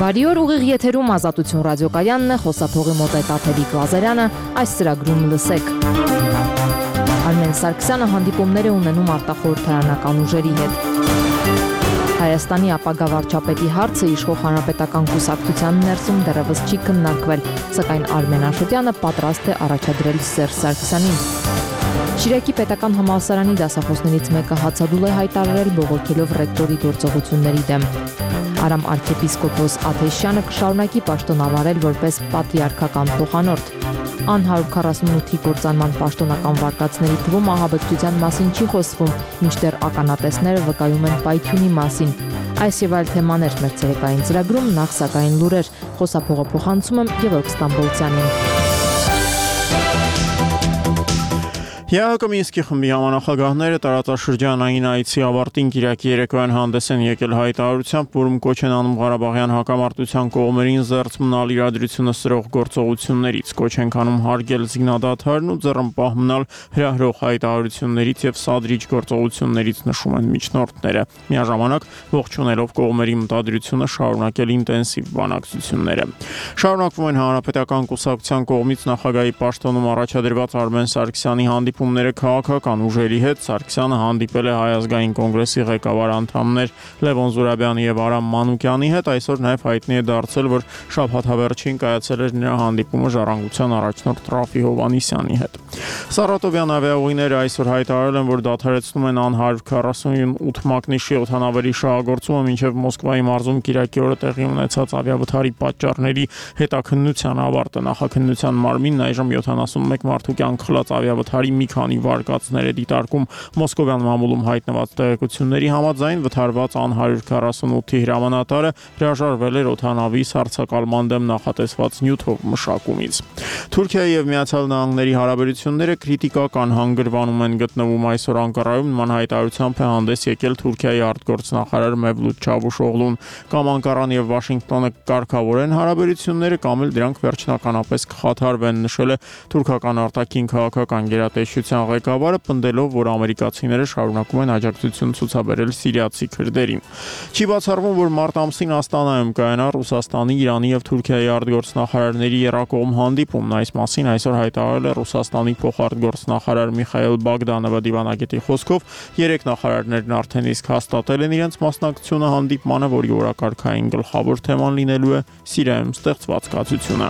Բարի օր, ուղիղ եթերում Ազատություն ռադիոկայանն է, խոսափողի մոտ է Տաթևիկ Լազարյանը, այս ծրագրում լսեք։ Արմեն Սարգսյանը հանդիպումներ է ունենում արտախորհրդարանական ուժերի հետ։ Հայաստանի ապագա վարչապետի հարցը իշխող հանրապետական կուսակցության ներսում դեռևս չի քննարկվել, սակայն Արմեն Աշոտյանը պատրաստ է առաջադրել Սերժ Սարգսյանին։ Շիրակի պետական համալսարանի դասախոսներից մեկը հացադուլ է հայտարարել բողոքելով ռեկտորի գործողությունների դեմ։ Արամ արքեպիսկոպոս Աթեշյանը կշարունակի պաշտոնավարել որպես պատրիարքական փոխանորդ։ Ան 148-ի կործանման պաշտոնական վարկածների թվում ահաբեկչության մասին չի խոսվում, մինչդեռ ականատեսները վկայում են պայթյունի մասին։ Այս եւ այլ թեմաներ մեր ցերեկային ծրագրում, նախ սակայն լուրեր, խոսափողը փոխանցում եմ Գևորգ Ստամբոլցյանին։ ԵԱՀԿ Մինսկի խմբի համանախագահները տարածաշրջանային այցի ավարտին Կիրակի երեկոյան հանդես են եկել հայտարարությամբ, որում կոչ են անում Ղարաբաղյան հակամարտության կողմերին զերծ մնալ իրադրությունը սրող գործողություններից, կոչ են անում հարգել զինադադարն ու ձեռնպահ մնալ հրահրող հայտարարություններից եւ սադրիչ գործողություններից, նշում են միջնորդները։ Միաժամանակ ողջունելով կողմերի մտադրությունը շարունակել ինտենսիվ բանակցությունները։ Շարունակվում են հանրապետական կուսակցության կողմից նախագահի պաշտոնում առաջադրված Արմեն Սարգսյանի հանդիպումները քաղաքական ուժերի հետ։ Սարգսյանը հանդիպել է Հայ ազգային կոնգրեսի ղեկավար անդամներ Լևոն Զուրաբյանի եւ Արամ Մանուկյանի հետ, այսօր նաեւ հայտնի է դարձել, որ շաբաթավերջին կայացել էր նրա հանդիպումը Ժառանգության առաջնորդ Ռաֆի Հովհաննիսյանի հետ։ Սարատովյան ավիաուղիները այսօր հայտարարել են, որ դադարեցնում են ան 148 մակնիշի օդանավերի շահագործումը մինչև Մոսկվայի մարզում Կիրակի օրը տեղի ունեցած ավիավթարի պատճառների հետաքննության ավարտը։ Նախաքննության մարմինն այժմ 71 մարդու կյանք խլած ավիավթարի մի քանի վարկածներ է դիտարկում։ Մոսկովյան մամուլում հայտնված տեղեկությունների համաձայն վթարված ան 148-ի հրամանատարը հրաժարվել էր օդանավի սառցակալման դեմ նախատեսված նյութով մշակումից։ Թուրքիայի եւ Միացյալ Նահանգների հարաբերությունները քրիտիկական հանգրվանում են գտնվում այսօր Անկարայում, նման հայտարարությամբ է հանդես եկել Թուրքիայի արտգործնախարար Մևլութ Չավուշօղլուն։ Կամ Անկարան եւ Վաշինգտոնը կարգավորեն հարաբերությունները, կամ էլ դրանք վերջնականապես կխաթարվեն, նշել է թուրքական արտաքին քաղաքական գերատեսչության ղեկավարը, պնդելով, որ ամերիկացիները շարունակում են աջակցություն ցուցաբերել սիրիացի քրդերին։ Չի բացառվում, որ մարտ ամսին Աստանայում կայանա Ռուսաստանի, Իրանի եւ Թուրքիայի արտգործնախարարների եռակողմ հանդիպումն։ Այս մասին այսօր հայտարարել է Ռուսաստանի փոխարտգործնախարար Միխայել Բագդանովը դիվանագետի խոսքով, երեք նախարարներն արդեն իսկ հաստատել են իրենց մասնակցությունը հանդիպմանը, որի օրակարգային գլխավոր թեման լինելու է Սիրիայում ստեղծված կացությունը։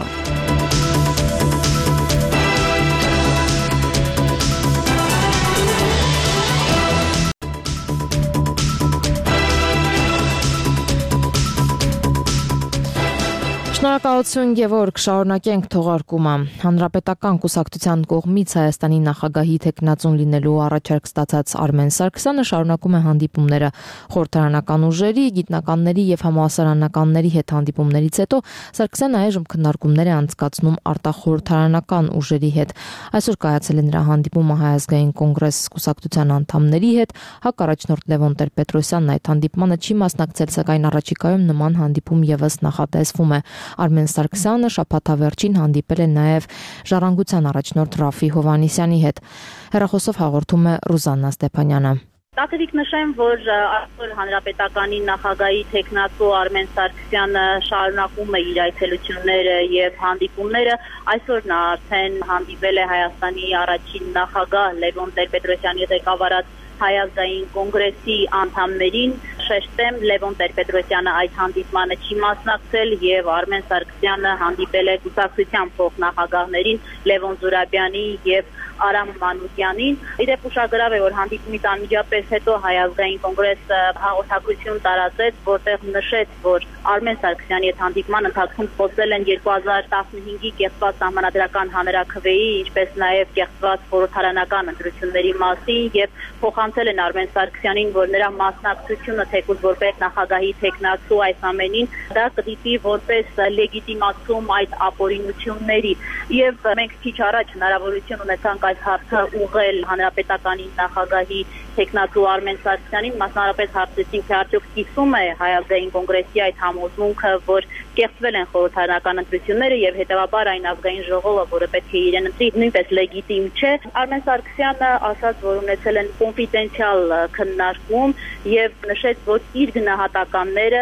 Շնորհակալություն Գևորգ, շարունակենք թողարկումը։ Հանրապետական կուսակցության կողմից Հայաստանի նախագահի թեկնածուն լինելու առաջարկ ստացած Արմեն Սարգսյանը շարունակում է հանդիպումները խորհրդարանական ուժերի, գիտնականների եւ համալսարանականների հետ հանդիպումներից հետո Սարգսյանը այժմ քննարկումներ է անցկացնում արտախորհրդարանական ուժերի հետ։ Այսօր կայացել է նրա հանդիպումը Հայ ազգային կոնգրես կուսակցության անդամների հետ, հակառաջնորդ Լևոն Տեր-Պետրոսյանն այդ հանդիպմանը չի մասնակցել, սակայն առաջիկայում նման հանդիպում եւս նախատեսվում է։ Արմեն Սարգսյանը շաբաթավերջին հանդիպել է նաև Ժառանգության առաջնորդ Ռաֆի Հովհաննիսյանի հետ։ Հեռախոսով հաղորդում է Ռուզաննա Ստեփանյանը։ Տաթևիկ նշեմ, որ այսօր հանրապետականի նախագահի թեկնածու Արմեն Սարգսյանը շարունակում է իր այցելությունները եւ հանդիպումները։ Այսօր նա արդեն հանդիպել է Հայաստանի առաջին նախագահ Լևոն Տեր-Պետրոսյանի ղեկավարած Հայ ազգային կոնգրեսի անդամներին։ Շեշտեմ, Լևոն Տեր-Պետրոսյանը այդ հանդիպմանը չի մասնակցել եւ Արմեն Սարգսյանը հանդիպել է կուսակցության փոխնախագահներին Լևոն Զուրաբյանի եւ Արամ Մանուկյանին։ Իդեպ ուշագրավ է, որ հանդիպումից անմիջապես հետո Հայ ազգային կոնգրեսը հաղորդակցություն տարածեց, որտեղ նշեց, որ Արմեն Սարգսյանի հետ հանդիպման ընթացքում խոսել են 2015-ի կեղծված սահմանադրական հանրաքվեի, ինչպես նաեւ կեղծված խորհրդարանական ընտրությունների մասին եւ փոխանցել են Արմեն Սարգսյանին, որ նրա մասնակցությունը թեկուզ որպես նախագահի թեկնածու այս ամենին դա կդիտի որպես լեգիտիմացում այդ ապօրինությունների։ Եվ մենք քիչ առաջ հնարավորություն ունեցանք այս հարցը ուղղել հանրապետականի նախագահի թեկնածու Արմեն Սարգսյանին, մասնավորապես հարցրեցինք, թե արդյոք կիսում է Հայ ազգային կոնգրեսի այդ համոզմունքը, որ կեղծվել են խորհրդարանական ընտրությունները եւ հետեւաբար այն ազգային ժողովը, որը պետք է իրեն ընտրի, նույնպես լեգիտիմ չէ։ Արմեն Սարգսյանը ասաց, որ ունեցել են կոնֆիդենցիալ քննարկում եւ նշեց, որ իր գնահատականները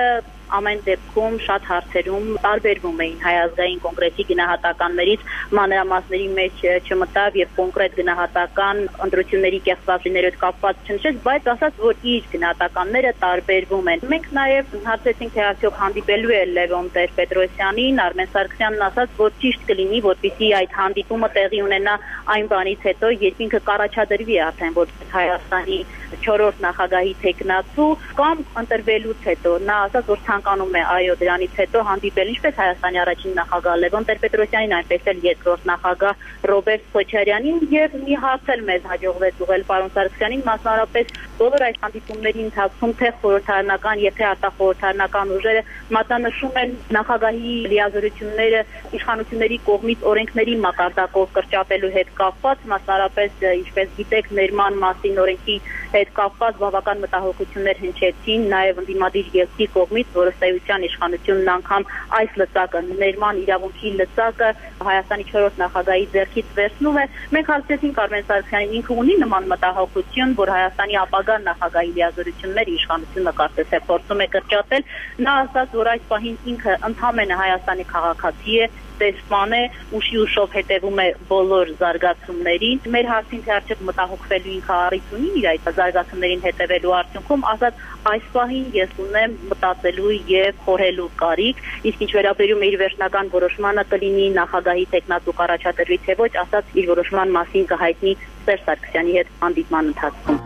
ամեն դեպքում շատ հարցերում տարբերվում էին հայազգային կոնգրեսի գնահատականներից, մանրամասների մեջ չմտավ եւ կոնկրետ գնահատական ընտրությունների կեղծվածիներով կապված չնշեց, բայց ասաց, որ իր գնահատականները տարբերվում են։ Մենք նաեւ հարցեցինք, թե արդյոք հանդիպելու է Լևոն Տեր-Պետրոսյանին, Արմեն Սարգսյանն ասաց, որ ճիշտ կլինի, որպեսզի այդ հանդիպումը տեղի ունենա այն բանից հետո, երբ ինքը կառաջադրվի արդեն որ Հայաստանի 4-րդ նախագահի տեխնացու կամ ընտրվելուց հետո նա ասաց, որ ցանկանում է այո դրանից հետո հանդիպել ինչպես Հայաստանի առաջին նախագահ Լևոն Տեր-Պետրոսյանին, այնպես էլ երկրորդ նախագահ Ռոբերտ Քոչարյանին եւ մի հարց էլ մեզ հաջողվեց ուղղել պարոն Սարգսյանին, մասնավորապես բոլոր այս հանդիպումների ընթացքում թե խորհրդարանական եւ թե արտախորհրդարանական ուժերը մատնանշում են նախագահի լիազորությունները իշխանությունների կողմից օրենքների մակարդակով կրճատելու հետ կապված, մասնավորապես ինչպես գիտեք ներման մասին օրենքի հետ կապված բավական մտահոգություններ հնչեցին նաև ընդդիմադիր ելքի կողմից, որը ստեյության իշխանությունն անգամ այս լծակը ներման իրավունքի լծակը Հայաստանի 4-րդ նախագահի ձեռքից վերցնում է։ Մենք հարցրեցինք Արմեն Սարգսյանին, ինքը ունի նման մտահոգություն, որ Հայաստանի ապագա նախագահի լիազորությունները իշխանությունը կարծես է փորձում է կրճատել։ Նա ասաց, որ այս պահին ինքը ընդհանրապես Հայաստանի քաղաքացի է, տեսփան է, ուշի ուշով հետևում է բոլոր զարգացումներին։ Մեր հարցին թե արդյոք մտահոգվելու ինքը առիթ ունի իր այդ զարգացումներին հետևելու արդյունքում, ասաց այս պահին ես ունեմ մտածելու եւ խորհելու կարիք, իսկ ինչ վերաբերում է իր վերջնական որոշմանը կլինի նախագահի տեխնացու կառաջադրվի թե ոչ, ասաց իր որոշման մասին կհայտնի Սերժ Սարգսյանի հետ հանդիպման ընթացքում։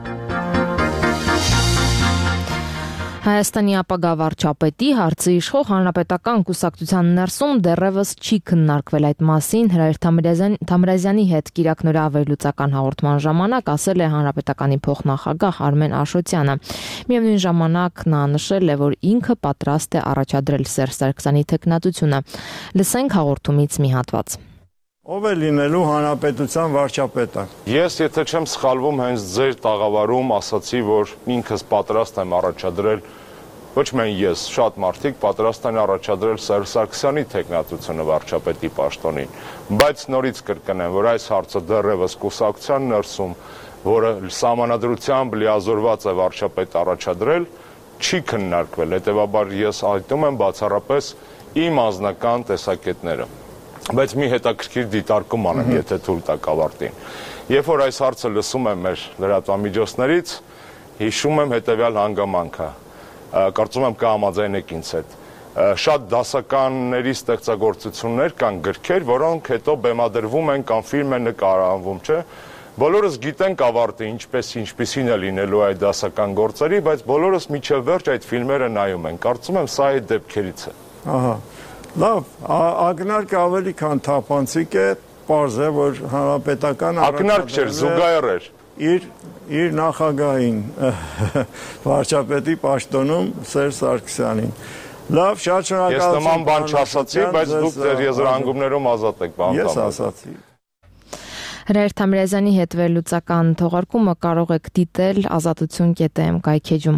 Հայաստանի ապագա վարչապետի հարցը իշխող հանրապետական կուսակցության ներսում դեռևս չի քննարկվել այդ մասին Հրայր Թամրազյանի հետ կիրակնորյա վերլուծական հաղորդման ժամանակ ասել է հանրապետականի փոխնախագահ Արմեն Աշոտյանը։ Միևնույն ժամանակ նա նշել է, որ ինքը պատրաստ է առաջադրել Սերժ Սարգսյանի թեկնածությունը։ Լսենք հաղորդումից մի հատված։ Ով է լինելու հանրապետության վարչապետը։ Ես եթե չեմ սխալվում, հենց ձեր տաղավարում ասացի, որ ինքս պատրաստ եմ առաջադրել, ոչ միայն ես, շատ մարդիկ պատրաստ են առաջադրել Սերժ Սարգսյանի թեկնածությունը վարչապետի պաշտոնին, բայց նորից կրկնեմ, որ այս հարցը դեռևս կուսակցության ներսում, որը սահմանադրությամբ լիազորված է վարչապետ առաջադրել, չի քննարկվել, հետևաբար ես այդում եմ բացառապես իմ անձնական տեսակետները։ Բայց մի հետաքրքիր դիտարկում անեմ, եթե թույլ տաք ավարտին։ Երբ որ այս հարցը լսում եմ մեր լրատվամիջոցներից, հիշում եմ հետևյալ հանգամանքը, կարծում եմ կհամաձայնեք ինձ հետ։ Շատ դասականների ստեղծագործություններ կան գրքեր, որոնք հետո բեմադրվում են կամ ֆիլմ են նկարահանվում, չէ՞։ Բոլորս գիտենք ավարտը ինչպեսին է լինելու այդ դասական գործերի, բայց բոլորս միջև վերջ այդ ֆիլմերը նայում են։ Կարծում եմ սա այդ դեպքերից է։ Ահա։ Լավ, ակնարկը ավելի քան թափանցիկ է, պարզ է, որ հանրապետական ակնարկ չէր, զուգահեռ էր։ Իր նախագահին վարչապետի պաշտոնում Սերժ Սարգսյանին։ Լավ, շատ շնորհակալ։ Ես նման բան չասացի, բայց դուք ձեր եզրահանգումներում ազատ եք բան։ Ես ասացի։ Հրայր Թամրազյանի հետ վերլուծական թողարկումը կարող եք դիտել azatutsun.am կայքեջում։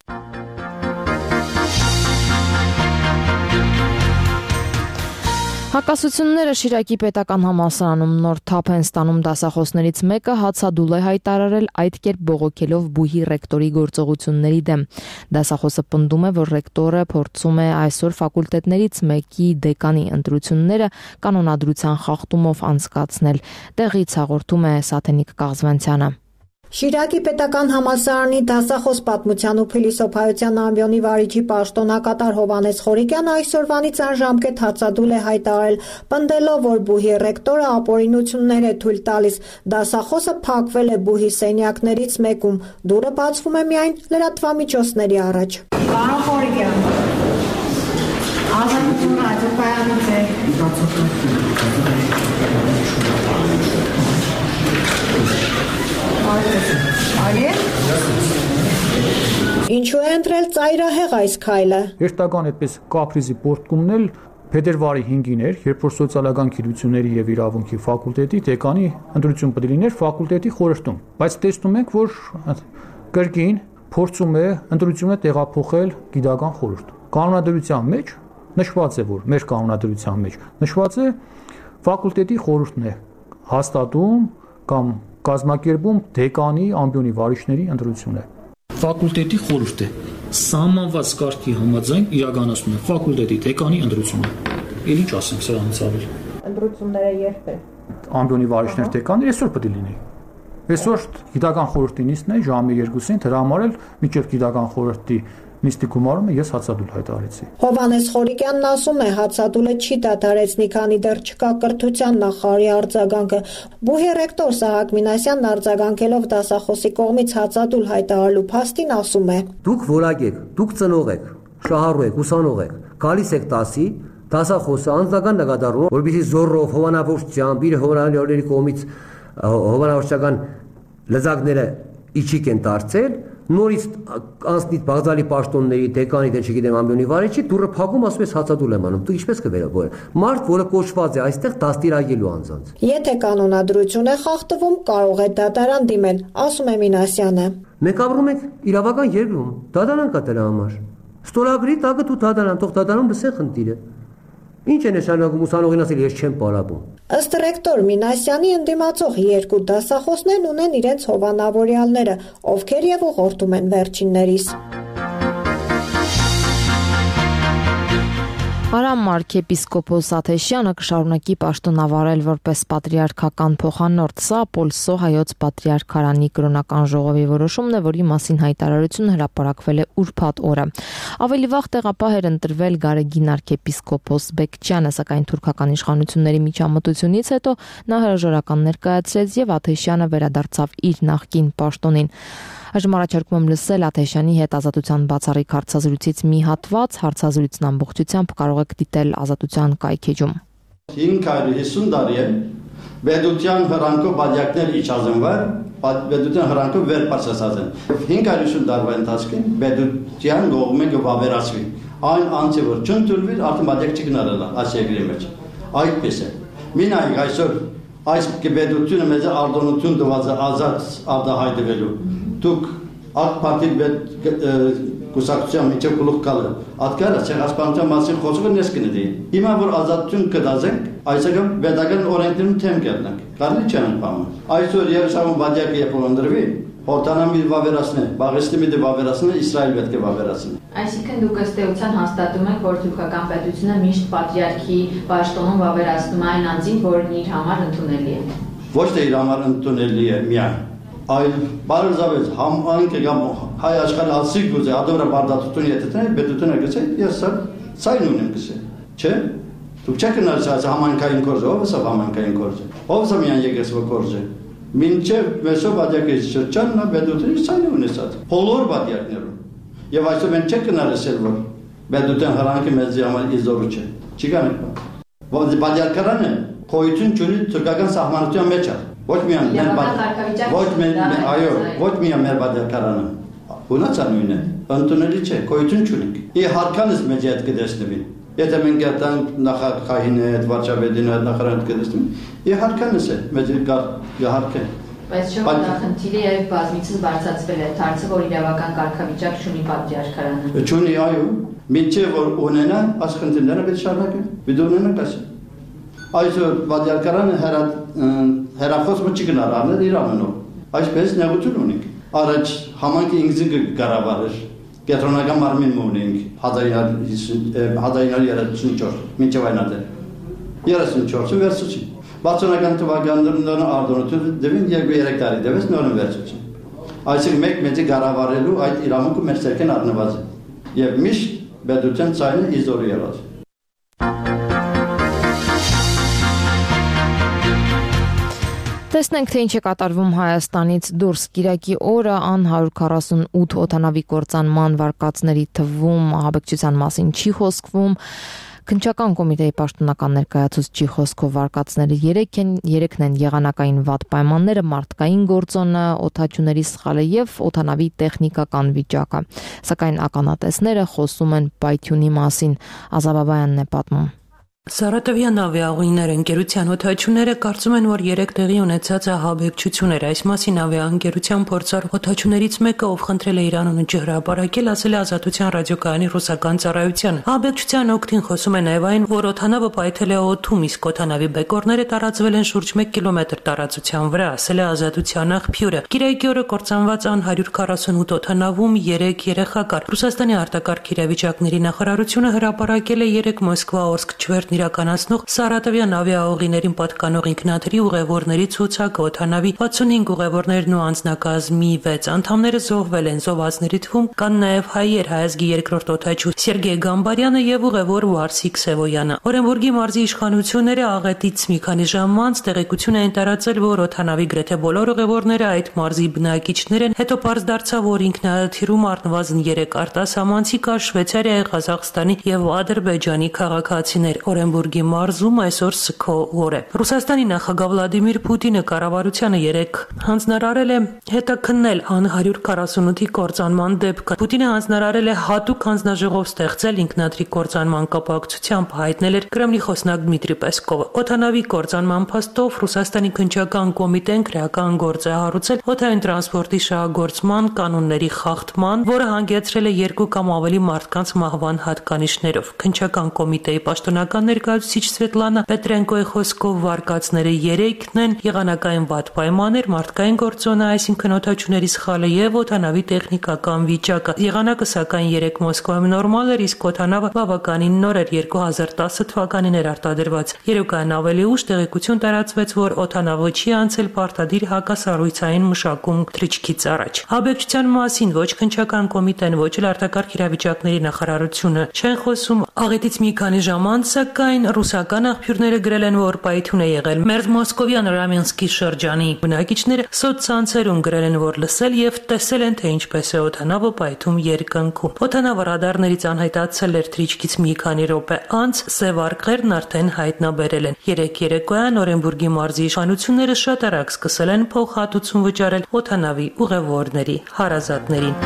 Հակասությունները Շիրակի պետական համալսարանում նոր թափ են ստանում դասախոսներից մեկը հացադուլ է հայտարարել այդ կերպ բողոքելով բուհի ռեկտորի գործողությունների դեմ։ Դասախոսը պնդում է, որ ռեկտորը փորձում է այսօր ֆակուլտետներից մեկի դեկանի ընտրությունները կանոնադրության խախտումով անցկացնել։ Տեղից հաղորդում է Սաթենիկ Կաղզվանցյանը։ Շիրակի պետական համալսարանի դասախոս պատմության ու փիլիսոփայության ամբիոնի վարիչի պաշտոնակատար Հովհաննես Խորիկյանը այսօրվանից անժամկետ հացադուլ է հայտարարել, պնդելով, որ բուհի ռեկտորը ապօրինություններ է թույլ տալիս։ Դասախոսը փակվել է բուհի սենյակներից մեկում, դուռը բացվում է միայն լրատվամիջոցների առաջ։ Պարոն Խորիկյան, Ազատություն ռադիոկայանից է։ Ինչու է ընտրել ծայրահեղ այս քայլը։ Երթական այդպես կապրիզի պորտկումն էլ փետրվարի 5-ին էր, երբ որ սոցիալական գիտությունների եւ իրավունքի ֆակուլտետի դեկանի ընտրություն պետք է լիներ ֆակուլտետի խորհրդում, բայց տեսնում ենք, որ կրկին փորձում է ընտրությունը տեղափոխել գիտական խորհուրդ։ Կանոնադրության մեջ նշված է, որ մեր կանոնադրության մեջ նշված է ֆակուլտետի խորհուրդն է հաստատում կամ կազմակերպում դեկանի ամբիոնի վարիչների ընտրությունը։ Ֆակուլտետի խորհուրդ է։ սահմանված կարգի համաձայն իրականացնում է ֆակուլտետի դեկանի ընտրությունը։ Էլ ինչ ասենք սրանից ավելի։ Ընտրությունները երբ են։ Ամբիոնի վարիչներ դեկաններ այսօր պետք է լինի։ Այսօր գիտական խորհրդի նիստն է ժամի 2-ին հրամարել միջև գիտական խորհրդի նիստի գումարումը ես հացադուլ հայտարարեցի։ Հովհաննես Խորիկյանն ասում է, հացադուլը չի դադարեցնի, քանի դեռ չկա կրթության նախարարի արձագանքը։ Բուհի ռեկտոր Սահակ Մինասյանն արձագանքելով դասախոսի կողմից հացադուլ հայտարարելու փաստին ասում է. Դուք որակ եք, դուք ծնող եք, շահառու եք, ուսանող եք, գալիս եք դասի, դասախոսը անձնական նկատառում, որպեսզի զորով, հովանավորությամբ, իր հովանավորների կողմից հովանավորչական լծակները իջիկ են դարձել, նորից անցնից բաղձալի պաշտոնների դեկանի դե չգիտեմ ամբիոնի վարիչի դուրը փակում ասում ես հացադուլ եմ անում դու ինչպես կվերաբերես մարդ որը կոչված է այստեղ դաստիարակելու անձանց եթե կանոնադրություն է խախտվում կարող է դատարան դիմել ասում է Մինասյանը մենք ապրում ենք իրավական երկրում դատարան կա դրա համար ստորագրի տակը դու դատարան թող դատարանում լսեն խնդիրը Ինչ է նշանակում ուսանողին ասել ես չեմ պարապում Ըստ ռեկտոր Մինասյանի ընդդիմացող երկու դասախոսներն ունեն իրենց հովանավորյալները, ովքեր եւ ուղղորդում են վերջիններիս։ Արամ arczepiskopos Աթեշյանը կշարունակի պաշտոնավարել որպես պատրիարքական փոխանորդ։ Սա Պոլսո հայոց պատրիարքարանի կրոնական ժողովի որոշումն է, որի մասին հայտարարությունը հրապարակվել է ուրբաթ օրը։ Ավելի վաղ տեղապահ էր ընտրվել Գարեգին arczepiskopos Բեկչյանը, սակայն թուրքական իշխանությունների միջամտությունից հետո նա հրաժարական ներկայացրեց եւ Աթեշյանը վերադարձավ իր նախկին պաշտոնին։ Այժմ առաջարկում եմ լսել Աթեշյանի հետ Ազատության բացառիկ հարցազրույցից մի հատված, հարցազրույցն ամբողջությամբ կարող եք դիտել Ազատության կայքեջում։ 550 տարի է Բեդության հրանքով բաժակներ իջազնվել, Բեդության հրանքով վերպարսացած են։ 550 տարվա ընթացքում Բեդության կողմը կվավերացվի։ Այն անձը որ չընդունվի, արդեն բաժակ չկնարելա այս երկրի մեջ։ Այդպես է։ Մինայք այսօր այս Բեդությունը մեծ արտոնություն տված ազատ արտահայտվելու Դուք ակ պարտի կուսակցության միջև գլուխ կալը ատկարը ցեղասպանության մասին խոսքը նես կնետի հիմա որ ազատություն կդազենք այսօր պետական օրենքներում թեմ կերնանք կարելի չէ անպայման այսօր Երուսաղեմ բաժակը երբ ընդրվի հոտանամի վավերացնել բաղեստիմի վավերացնել Իսրայել պետք է վավերացնել Այսինքն դուք ըստ էության հաստատում եք որ թուրքական պետությունը միշտ պատրիարքի պաշտոնում վավերացնում է այն անձին որն իր համար ընդունելի է Ոչ թե իր համար ընդունելի է միայն Այլ բարզավեց համանքը կամ հայ աշխարհի ասիկ գուզե ադորա բարդատություն եթե պետությունը գցե ես սայն ունեմ գցե չէ դուք չեք նայած համանքային կորձը ով է համանքային կորձը ով է միան եկեսվո կորձը մինչև մեսո բադյակի շրջանն պետությունը սայն ունեցած բոլոր բադյակներում եւ այսօր մենք չեք նայեցել որ պետության հրանքը մեզի համար իզորու չէ չի գանք որ բադյակարանը խոյություն չունի թուրքական սահմանության մեջ է Ոչ միայն մեր բادرکارանը ունացա նույնը ընդունելի չէ գոյություն չունենք իհարկանից մեծ այդ կդեսնվին եթե մենք այդան նախագահին հետ վարչապետին հետ նախարարին կդեսնվին իհարկանից է մեծ իհարկե բայց չէ որ խնդիրը եւ բազմիցս բարձրացվել է դարձը որ իրավական կարգավիճակ չունի պատրիարքարանը չունի այո մինչեւ որ ունենա այս խնդիրները պետք շարունակեն դիտողներն կասեն Այսօր պատրիարքարանը հերախոս մոչի գնարարներ իր անունով այսպես նեղություն ունենք առաջ համանքի ինքնին կառավարեր կենտրոնական մարմին ունենք 1934 մինչև այն ադեր 34-ը վերցուցի բացոնական թվականներն արտոնություն դեպին 2-3 տարի դեպս նորեն վերցուցի այսինքն մեկ մեծի կառավարելու այդ իրավունքը մեր ցերկեն առնված է եւ միշտ պետության ցայնը իզորի եղած Տեսնենք, թե ինչ է կատարվում Հայաստանից դուրս Կիրակի օրը ան 148 օդանավի կործանման վարկածների թվում ահաբեկչության մասին չի խոսքվում Քննչական կոմիտեի պաշտոնական ներկայացուցչի խոսքով վարկածները 3 են եղանակային վատ պայմանները, մարդկային գործոնը, օդաչուների սխալը եւ օդանավի տեխնիկական վիճակը։ Սակայն ականատեսները խոսում են պայթյունի մասին, Ազաբաբայանն է պատմում։ Սարատովյան ավիաուղիներ ընկերության օդաչուները կարծում են, որ 3 տեղի ունեցած ահաբեկչություններ, այս մասին ավիաընկերության փորձառու օդաչուներից մեկը, ով խնդրել է իր անունը չհրապարակել, ասել է Ազատության ռադիոկայանի ռուսական ծառայությանը։ Ահաբեկչության օգտին խոսում է նաև այն, որ օդանավը պայթել է օդում, իսկ օդանավի բեկորները տարածվել են շուրջ 1 կիլոմետր տարածության վրա, ասել է Ազատության աղբյուրը։ Կիրակի օրը կործանված ան 148 օդանավում 3 երեխա կար։ Ռուսաստանի արտակարգ իրավիճակների նախարարությունը հրապարակել է 3 Մոսկվա-Օրսկ չվերթ իրականացնող Սարատովյան ավիաուղիներին պատկանող ինքնաթիռի ուղևորների ցուցակը օդանավի 65 ուղևորներն ու անձնակազմի 6 անդամները զոհվել են, զոհվածների թվում կան նաև հայեր, հայազգի երկրորդ օդաչու Սերգեյ Գամբարյանը եւ ուղևոր Վարսիկ Սևոյանը։ Օրենբուրգի մարզի իշխանությունները աղետից մի քանի ժամ անց տեղեկություն էին տարածել, որ օդանավի գրեթե բոլոր ուղևորները այդ մարզի բնակիչներ են, հետո պարզ դարձավ, որ ինքնաթիռում առնվազն 3 արտասահմանցի կա Շվեյցարիայի, Ղազախստանի եւ Ադրբեջանի քաղաքացիներ։ Օրենբուրգի մարզում այսօր սգո օր է։ Ռուսաստանի նախագահ Վլադիմիր Պուտինը կառավարությանը 3 հանձնարարել է հետաքննել ան 148-ի կործանման դեպքը։ Պուտինը հանձնարարել է հատուկ հանձնաժողով ստեղծել ինքնաթիռի կործանման կապակցությամբ, հայտնել էր Կրեմլի խոսնակ Դմիտրի Պեսկովը։ Օդանավի կործանման փաստով Ռուսաստանի քննչական կոմիտեն քրեական գործ է հարուցել օդային տրանսպորտի շահագործման կանոնների խախտման, որը հանգեցրել է 2 կամ ավելի մարդկանց մահվան հատկանիշներով։ Քննչական կոմիտեի պաշտոնական ներկայացուցիչ Սվետլանա Պետրենկոյի խոսքով վարկածները 3-ն են՝ եղանակային վատ պայմաններ, մարդկային գործոնը, այսինքն օդաչուների սխալը եւ օդանավի տեխնիկական վիճակը։ Եղանակը սակայն 3 Մոսկվայում նորմալ էր, իսկ օդանավը բավականին նոր էր, 2010 թվականին էր արտադրված։ Երեկոյան ավելի ուշ տեղեկություն տարածվեց, որ օդանավը չի անցել պարտադիր հակասառույցային մշակում թռիչքից առաջ։ Ահաբեկչության մասին ոչ քննչական կոմիտեն, ոչ էլ արտակարգ իրավիճակների նախարարությունը չեն խոսում։ Աղետից մի քանի ժամ անց, սակայն ռուսական աղբյուրները գրել են, որ պայթուն է եղել մերձ Մոսկովյան Ռամենսկի շրջանի բնակիչները սոցցանցերում գրել են, որ լսել եւ տեսել են, թե ինչպես է օդանավը պայթում երկնքում։ Օդանավը ռադարներից անհայտացել էր թռիչքից մի քանի րոպե անց, սև արկղերն արդեն հայտնաբերել են։ Երեկոյան Օրենբուրգի մարզի իշխանությունները շատ արագ սկսել են փոխհատուցում վճարել օդանավի ուղևորների հարազատներին։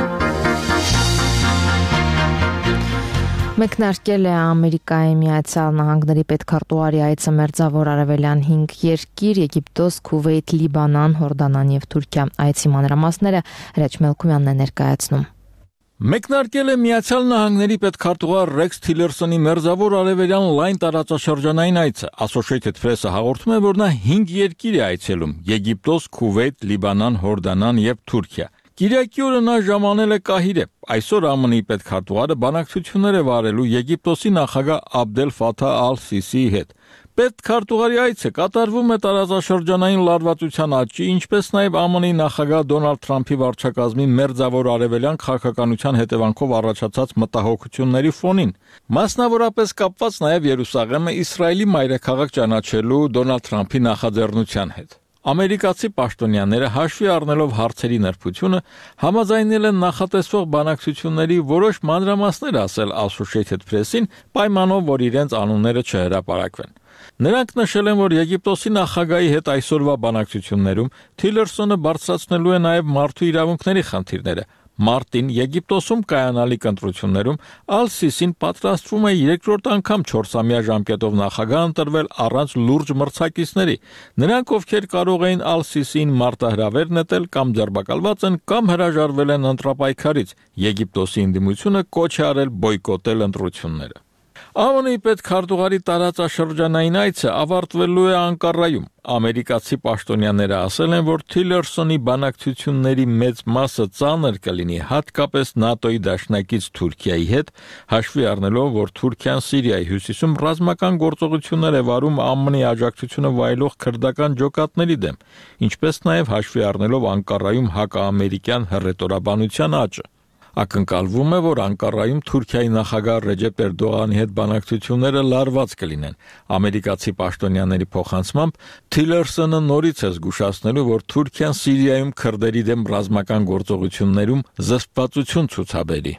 Մեկնարկել է Ամերիկայի Միացյալ Նահանգների պետքարտուղարի այցը Մերձավոր Արևելյան 5 երկիր՝ Եգիպտոս, Քուվեյթ, Լիբանան, Հորդանան եւ Թուրքիա։ Այցի մանրամասները Հրաչ Մելքումյանն է ներկայացնում։ Մեկնարկել է Միացյալ Նահանգների պետքարտուղար Ռեքս Թիլերսոնի Մերձավոր Արևելյան լայն տարածաշրջանային այցը։ Associated Press-ը հաղորդում է, որ նա 5 երկիր է այցելում՝ Եգիպտոս, Քուվեյթ, Լիբանան, Հորդանան եւ Թուրքիա։ Կիրակի օրը նա ժամանել է Կահիրե։ Այսօր ԱՄՆ-ի պետքարտուղարը բանակցություններ է վարելու Եգիպտոսի նախագահ Աբդել Ֆաթահ ալ-Սիսիի հետ։ Պետքարտուղարի այցը կատարվում է տարածաշրջանային լարվածության աճի, ինչպես նաև ԱՄՆ-ի նախագահ Դոնալդ Թրամփի վարչակազմի Մերձավոր Արևելյան քաղաքականության հետևանքով առաջացած մտահոգությունների ֆոնին։ Մասնավորապես կապված նաև Երուսաղեմը Իսրայելի մայրաքաղաք ճանաչելու Դոնալդ Թրամփի նախաձեռնության հետ։ Ամերիկացի պաշտոնյաները հաշվի առնելով հարցերի նրբությունը համաձայնել են նախատեսվող բանակցությունների որոշ մանրամասներ ասել Associated Press-ին, պայմանով, որ իրենց անունները չհրապարակվեն։ Նրանք նշել են, որ Եգիպտոսի նախագահի հետ այսօրվա բանակցություններում Թիլերսոնը բարձրացնելու է նաև մարդու իրավունքների խնդիրները։ Մարտին Եգիպտոսում կայանալիք ընտրություններում Ալ-Սիսին պատրաստվում է երկրորդ անգամ 4-ամյա ժամկետով նախագահ ընտրվել առանց լուրջ մրցակիցների։ Նրանք, ովքեր կարող էին Ալ-Սիսին մարտահրավեր նետել կամ ձերբակալված են կամ հրաժարվել են ընտրապայքարից, Եգիպտոսի ընդդիմությունը կոչ է արել բոյկոտել ընտրությունները։ ԱՄՆ-ի պետքարտուղարի տարածաշրջանային այցը ավարտվելու է Անկարայում։ Ամերիկացի պաշտոնյաները ասել են, որ Թիլերսոնի բանակցությունների մեծ մասը ծանր կլինի, հատկապես ՆԱՏՕ-ի դաշնակից Թուրքիայի հետ, հաշվի առնելով, որ Թուրքիան Սիրիայի հյուսիսում ռազմական գործողություններ է վարում ԱՄՆ-ի աջակցությունը վայելող քրդական ջոկատների դեմ, ինչպես նաև հաշվի առնելով Անկարայում հակաամերիկյան հռետորաբանության աճը։ Ակնկալվում է, որ Անկարայում Թուրքիայի նախագահ Ռեջեփ Էրդողանի հետ բանակցությունները լարված կլինեն։ Ամերիկացի պաշտոնյաների փոխանցմամբ Թիլերսոնը նորից է զգուշացնելու, որ Թուրքիան Սիրիայում քրդերի դեմ ռազմական գործողություններում զսպվածություն ցուցաբերի։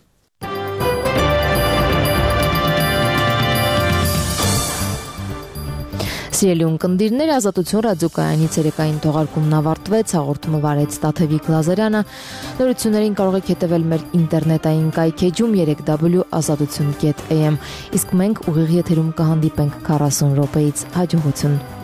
Սիրելի ունկնդիրներ, Ազատություն ռադիոկայանի ցերեկային թողարկումն ավարտվեց, հաղորդումը վարեց Տաթևիկ Լազարյանը։ Նորություններին կարող եք հետևել մեր ինտերնետային կայքեջում 3w.azatutun.am, իսկ մենք ուղիղ եթերում կհանդիպենք 40 րոպեից։ Հաջողություն։